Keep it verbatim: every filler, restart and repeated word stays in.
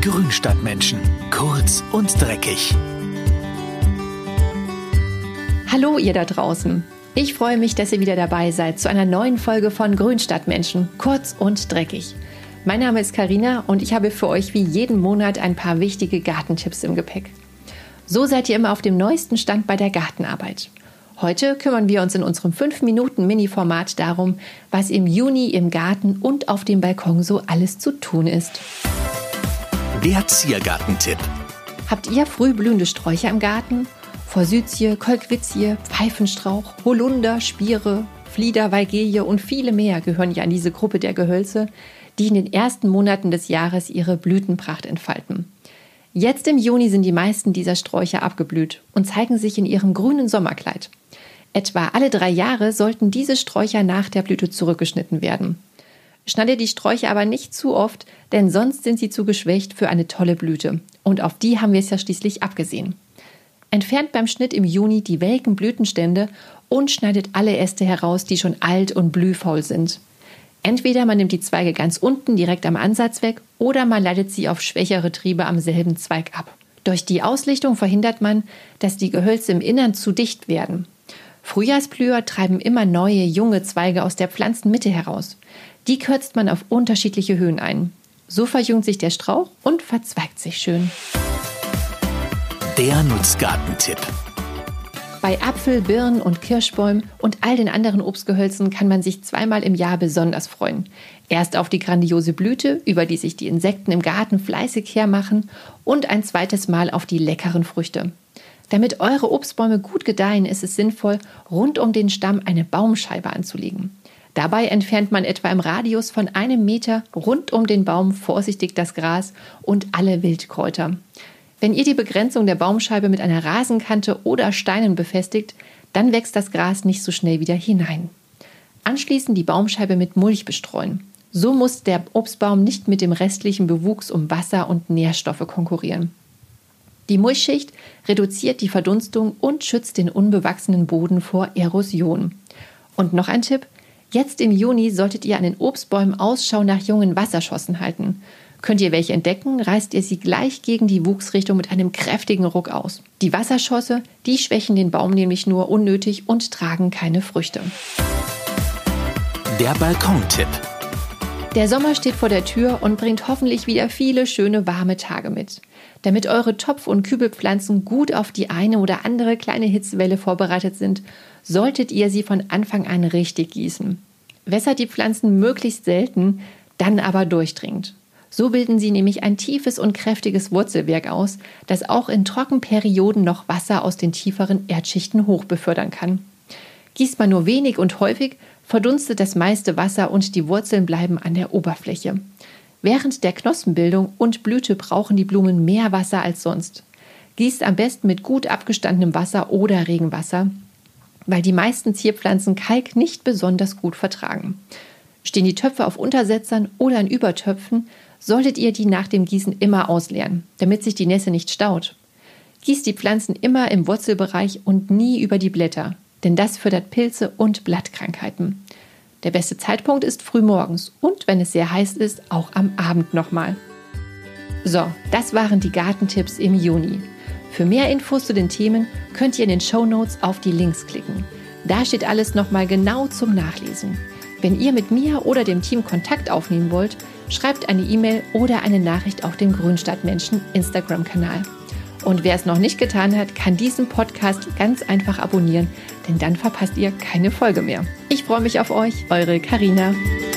Grünstadtmenschen. Kurz und dreckig. Hallo ihr da draußen. Ich freue mich, dass ihr wieder dabei seid zu einer neuen Folge von Grünstadtmenschen. Kurz und dreckig. Mein Name ist Carina und ich habe für euch wie jeden Monat ein paar wichtige Gartentipps im Gepäck. So seid ihr immer auf dem neuesten Stand bei der Gartenarbeit. Heute kümmern wir uns in unserem fünf Minuten Mini-Format darum, was im Juni im Garten und auf dem Balkon so alles zu tun ist. Der Ziergartentipp. Habt ihr frühblühende Sträucher im Garten? Forsythie, Kolquitzie, Pfeifenstrauch, Holunder, Spire, Flieder, Weigelie und viele mehr gehören ja an diese Gruppe der Gehölze, die in den ersten Monaten des Jahres ihre Blütenpracht entfalten. Jetzt im Juni sind die meisten dieser Sträucher abgeblüht und zeigen sich in ihrem grünen Sommerkleid. Etwa alle drei Jahre sollten diese Sträucher nach der Blüte zurückgeschnitten werden. Schneide die Sträucher aber nicht zu oft, denn sonst sind sie zu geschwächt für eine tolle Blüte. Und auf die haben wir es ja schließlich abgesehen. Entfernt beim Schnitt im Juni die welken Blütenstände und schneidet alle Äste heraus, die schon alt und blühfaul sind. Entweder man nimmt die Zweige ganz unten direkt am Ansatz weg oder man leitet sie auf schwächere Triebe am selben Zweig ab. Durch die Auslichtung verhindert man, dass die Gehölze im Innern zu dicht werden. Frühjahrsblüher treiben immer neue, junge Zweige aus der Pflanzenmitte heraus. Die kürzt man auf unterschiedliche Höhen ein. So verjüngt sich der Strauch und verzweigt sich schön. Der Nutzgartentipp. Bei Apfel-, Birnen- und Kirschbäumen und all den anderen Obstgehölzen kann man sich zweimal im Jahr besonders freuen. Erst auf die grandiose Blüte, über die sich die Insekten im Garten fleißig hermachen, und ein zweites Mal auf die leckeren Früchte. Damit eure Obstbäume gut gedeihen, ist es sinnvoll, rund um den Stamm eine Baumscheibe anzulegen. Dabei entfernt man etwa im Radius von einem Meter rund um den Baum vorsichtig das Gras und alle Wildkräuter. Wenn ihr die Begrenzung der Baumscheibe mit einer Rasenkante oder Steinen befestigt, dann wächst das Gras nicht so schnell wieder hinein. Anschließend die Baumscheibe mit Mulch bestreuen. So muss der Obstbaum nicht mit dem restlichen Bewuchs um Wasser und Nährstoffe konkurrieren. Die Mulchschicht reduziert die Verdunstung und schützt den unbewachsenen Boden vor Erosion. Und noch ein Tipp: Jetzt im Juni solltet ihr an den Obstbäumen Ausschau nach jungen Wasserschossen halten. Könnt ihr welche entdecken, reißt ihr sie gleich gegen die Wuchsrichtung mit einem kräftigen Ruck aus. Die Wasserschosse, die schwächen den Baum nämlich nur unnötig und tragen keine Früchte. Der Balkontipp. Der Sommer steht vor der Tür und bringt hoffentlich wieder viele schöne warme Tage mit. Damit eure Topf- und Kübelpflanzen gut auf die eine oder andere kleine Hitzewelle vorbereitet sind, solltet ihr sie von Anfang an richtig gießen. Wässert die Pflanzen möglichst selten, dann aber durchdringend. So bilden sie nämlich ein tiefes und kräftiges Wurzelwerk aus, das auch in Trockenperioden noch Wasser aus den tieferen Erdschichten hochbefördern kann. Gießt man nur wenig und häufig, verdunstet das meiste Wasser und die Wurzeln bleiben an der Oberfläche. Während der Knospenbildung und Blüte brauchen die Blumen mehr Wasser als sonst. Gießt am besten mit gut abgestandenem Wasser oder Regenwasser, weil die meisten Zierpflanzen Kalk nicht besonders gut vertragen. Stehen die Töpfe auf Untersetzern oder in Übertöpfen, solltet ihr die nach dem Gießen immer ausleeren, damit sich die Nässe nicht staut. Gießt die Pflanzen immer im Wurzelbereich und nie über die Blätter, denn das fördert Pilze und Blattkrankheiten. Der beste Zeitpunkt ist frühmorgens und, wenn es sehr heiß ist, auch am Abend nochmal. So, das waren die Gartentipps im Juni. Für mehr Infos zu den Themen könnt ihr in den Shownotes auf die Links klicken. Da steht alles nochmal genau zum Nachlesen. Wenn ihr mit mir oder dem Team Kontakt aufnehmen wollt, schreibt eine E-Mail oder eine Nachricht auf dem Grünstadtmenschen Instagram-Kanal. Und wer es noch nicht getan hat, kann diesen Podcast ganz einfach abonnieren, denn dann verpasst ihr keine Folge mehr. Ich freue mich auf euch, eure Carina.